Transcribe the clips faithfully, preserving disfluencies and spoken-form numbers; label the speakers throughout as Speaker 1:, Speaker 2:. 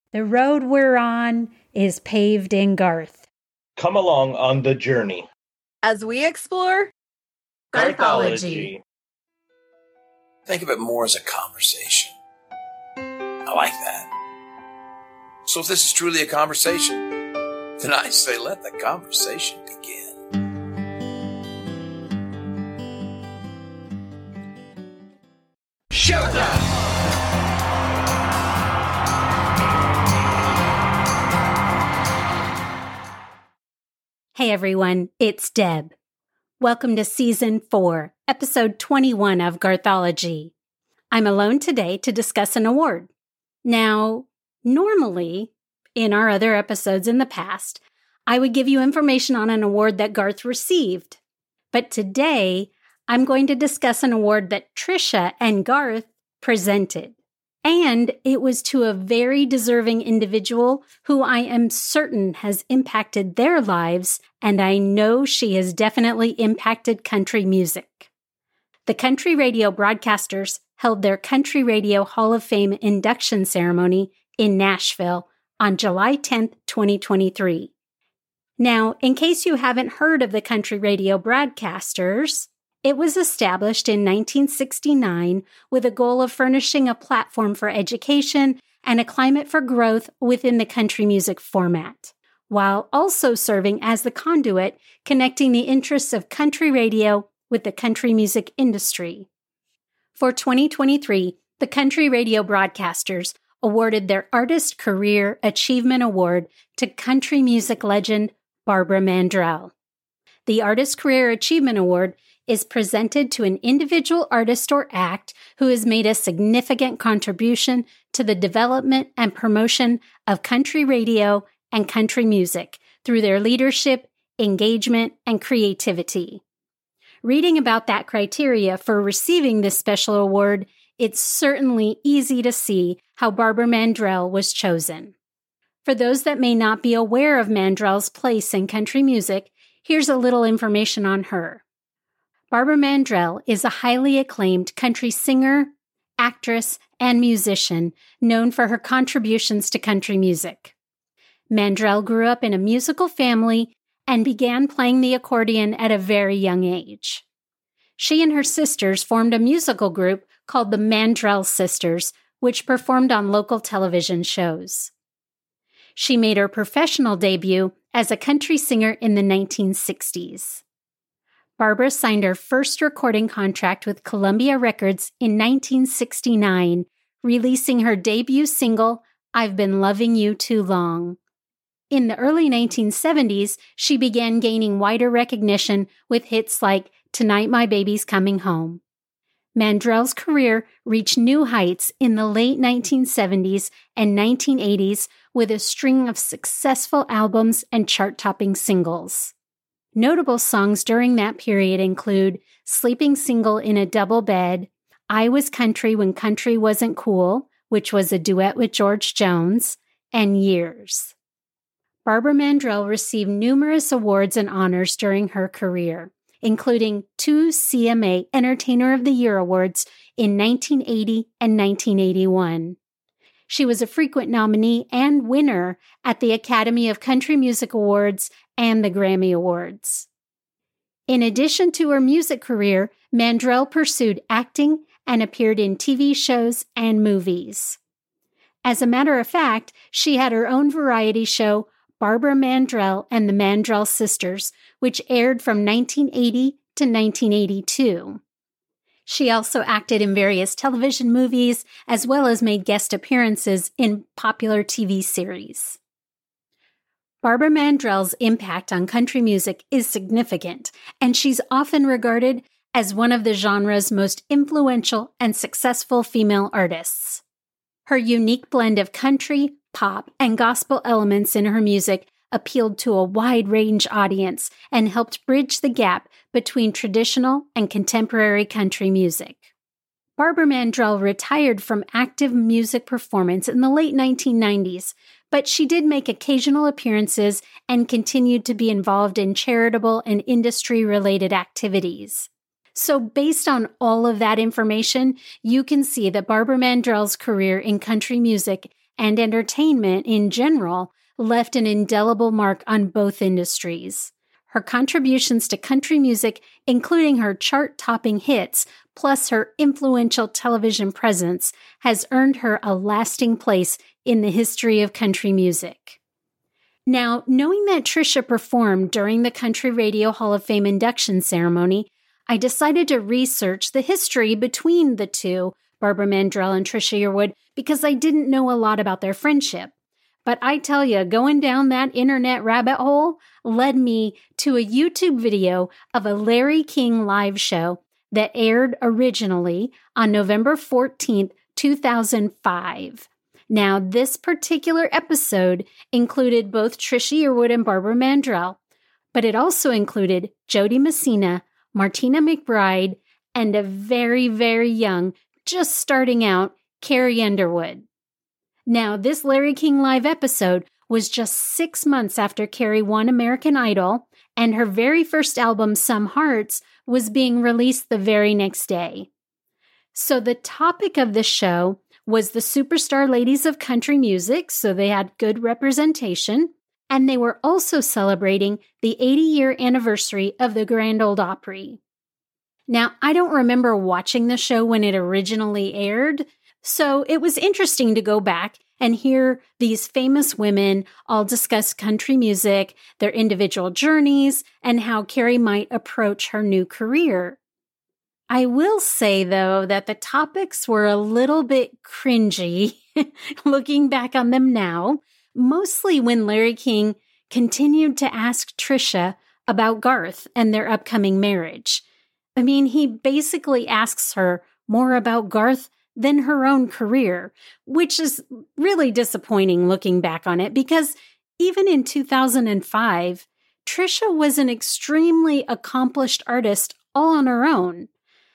Speaker 1: The road we're on is paved in Garth.
Speaker 2: Come along on the journey
Speaker 3: as we explore
Speaker 2: Garthology.
Speaker 4: Think of it more as a conversation. I like that. So if this is truly a conversation, then I say let the conversation begin.
Speaker 5: Showtime!
Speaker 1: Hey everyone, it's Deb. Welcome to Season four, Episode twenty-one of Garthology. I'm alone today to discuss an award. Now, normally, in our other episodes in the past, I would give you information on an award that Garth received. But today, I'm going to discuss an award that Trisha and Garth presented. And it was to a very deserving individual who I am certain has impacted their lives, and I know she has definitely impacted country music. The Country Radio Broadcasters held their Country Radio Hall of Fame induction ceremony in Nashville on July tenth, twenty twenty-three. Now, in case you haven't heard of the Country Radio Broadcasters, it was established in nineteen sixty-nine with a goal of furnishing a platform for education and a climate for growth within the country music format, while also serving as the conduit connecting the interests of country radio with the country music industry. For twenty twenty-three, the Country Radio Broadcasters awarded their Artist Career Achievement Award to country music legend Barbara Mandrell. The Artist Career Achievement Award is presented to an individual artist or act who has made a significant contribution to the development and promotion of country radio and country music through their leadership, engagement, and creativity. Reading about that criteria for receiving this special award, it's certainly easy to see how Barbara Mandrell was chosen. For those that may not be aware of Mandrell's place in country music, here's a little information on her. Barbara Mandrell is a highly acclaimed country singer, actress, and musician known for her contributions to country music. Mandrell grew up in a musical family and began playing the accordion at a very young age. She and her sisters formed a musical group called the Mandrell Sisters, which performed on local television shows. She made her professional debut as a country singer in the nineteen sixties. Barbara signed her first recording contract with Columbia Records in nineteen sixty-nine, releasing her debut single, I've Been Loving You Too Long. In the early nineteen seventies, she began gaining wider recognition with hits like Tonight My Baby's Coming Home. Mandrell's career reached new heights in the late nineteen seventies and nineteen eighties with a string of successful albums and chart-topping singles. Notable songs during that period include Sleeping Single in a Double Bed, I Was Country When Country Wasn't Cool, which was a duet with George Jones, and Years. Barbara Mandrell received numerous awards and honors during her career, including two C M A Entertainer of the Year awards in nineteen eighty and nineteen eighty-one. She was a frequent nominee and winner at the Academy of Country Music Awards and the Grammy Awards. In addition to her music career, Mandrell pursued acting and appeared in T V shows and movies. As a matter of fact, she had her own variety show, Barbara Mandrell and the Mandrell Sisters, which aired from nineteen eighty to nineteen eighty-two. She also acted in various television movies, as well as made guest appearances in popular T V series. Barbara Mandrell's impact on country music is significant, and she's often regarded as one of the genre's most influential and successful female artists. Her unique blend of country, pop, and gospel elements in her music appealed to a wide-range audience and helped bridge the gap between traditional and contemporary country music. Barbara Mandrell retired from active music performance in the late nineteen nineties, but she did make occasional appearances and continued to be involved in charitable and industry-related activities. So based on all of that information, you can see that Barbara Mandrell's career in country music and entertainment in general left an indelible mark on both industries. Her contributions to country music, including her chart-topping hits, plus her influential television presence, has earned her a lasting place in the history of country music. Now, knowing that Trisha performed during the Country Radio Hall of Fame induction ceremony, I decided to research the history between the two, Barbara Mandrell and Trisha Yearwood, because I didn't know a lot about their friendship. But I tell you, going down that internet rabbit hole led me to a YouTube video of a Larry King live show that aired originally on November fourteenth, two thousand five. Now, this particular episode included both Trisha Yearwood and Barbara Mandrell, but it also included Jody Messina, Martina McBride, and a very, very young, just starting out, Carrie Underwood. Now, this Larry King Live episode was just six months after Carrie won American Idol, and her very first album, Some Hearts, was being released the very next day. So the topic of the show was the superstar ladies of country music, so they had good representation, and they were also celebrating the eighty-year anniversary of the Grand Ole Opry. Now, I don't remember watching the show when it originally aired, so it was interesting to go back and hear these famous women all discuss country music, their individual journeys, and how Carrie might approach her new career. I will say, though, that the topics were a little bit cringy, looking back on them now, mostly when Larry King continued to ask Trisha about Garth and their upcoming marriage. I mean, he basically asks her more about Garth than her own career, which is really disappointing looking back on it because even in two thousand five, Trisha was an extremely accomplished artist all on her own.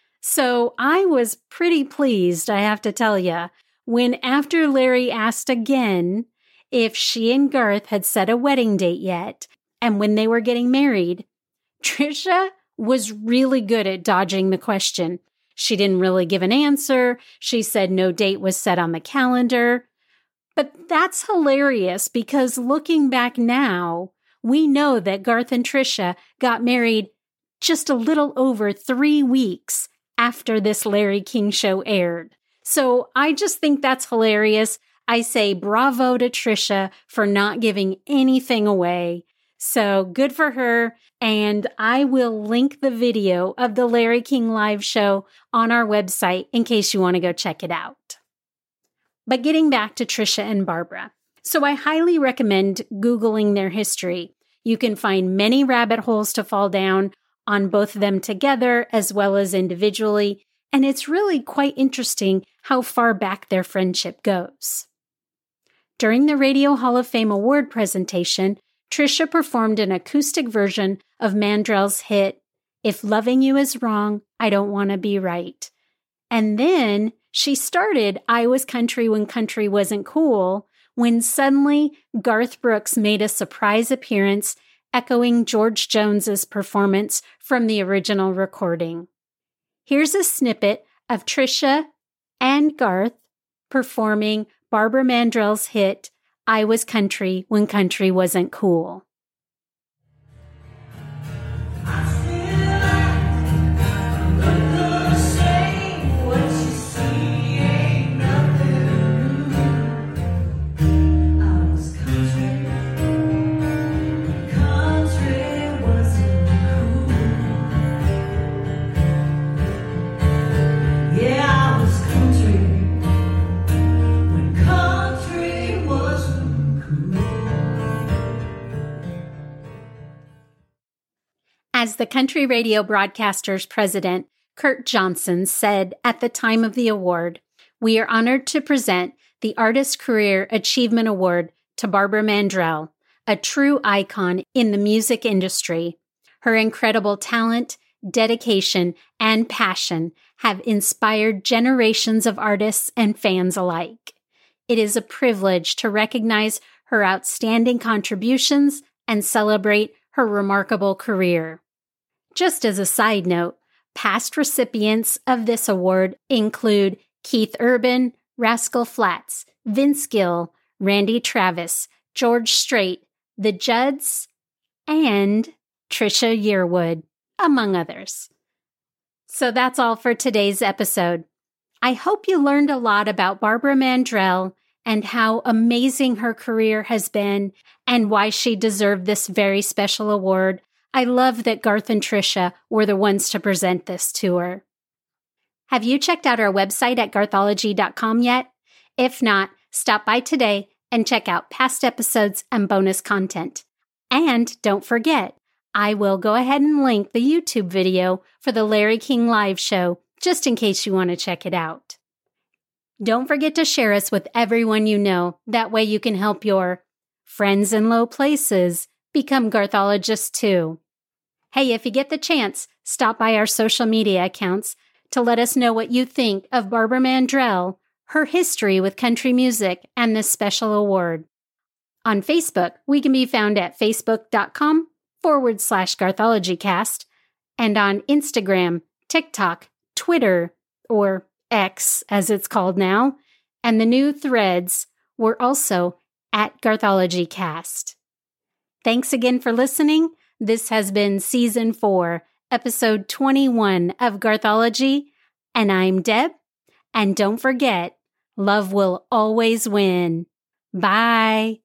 Speaker 1: So I was pretty pleased, I have to tell you, when after Larry asked again if she and Garth had set a wedding date yet, and when they were getting married, Trisha was really good at dodging the question. She didn't really give an answer. She said no date was set on the calendar. But that's hilarious because looking back now, we know that Garth and Trisha got married just a little over three weeks after this Larry King show aired. So I just think that's hilarious. I say bravo to Trisha for not giving anything away. So good for her. And I will link the video of the Larry King live show on our website in case you want to go check it out. But getting back to Trisha and Barbara. So I highly recommend Googling their history. You can find many rabbit holes to fall down on both of them together as well as individually. And it's really quite interesting how far back their friendship goes. During the Radio Hall of Fame award presentation, Trisha performed an acoustic version of Mandrell's hit, If Loving You Is Wrong, I Don't Want to Be Right. And then she started I Was Country When Country Wasn't Cool, when suddenly Garth Brooks made a surprise appearance echoing George Jones's performance from the original recording. Here's a snippet of Trisha and Garth performing Barbara Mandrell's hit, I Was Country When Country Wasn't Cool. As the Country Radio Broadcasters president, Kurt Johnson, said at the time of the award, "We are honored to present the Artist Career Achievement Award to Barbara Mandrell, a true icon in the music industry. Her incredible talent, dedication, and passion have inspired generations of artists and fans alike. It is a privilege to recognize her outstanding contributions and celebrate her remarkable career." Just as a side note, past recipients of this award include Keith Urban, Rascal Flatts, Vince Gill, Randy Travis, George Strait, the Judds, and Trisha Yearwood, among others. So that's all for today's episode. I hope you learned a lot about Barbara Mandrell and how amazing her career has been and why she deserved this very special award. I love that Garth and Trisha were the ones to present this to her. Have you checked out our website at garthology dot com yet? If not, stop by today and check out past episodes and bonus content. And don't forget, I will go ahead and link the YouTube video for the Larry King Live show, just in case you want to check it out. Don't forget to share us with everyone you know. That way you can help your friends in low places become Garthologists too. Hey, if you get the chance, stop by our social media accounts to let us know what you think of Barbara Mandrell, her history with country music, and this special award. On Facebook, we can be found at facebook.com forward slash GarthologyCast, and on Instagram, TikTok, Twitter, or X as it's called now, and the new Threads, we're also at GarthologyCast. Thanks again for listening. This has been Season four, Episode twenty-one of Garthology, and I'm Deb. And don't forget, love will always win. Bye.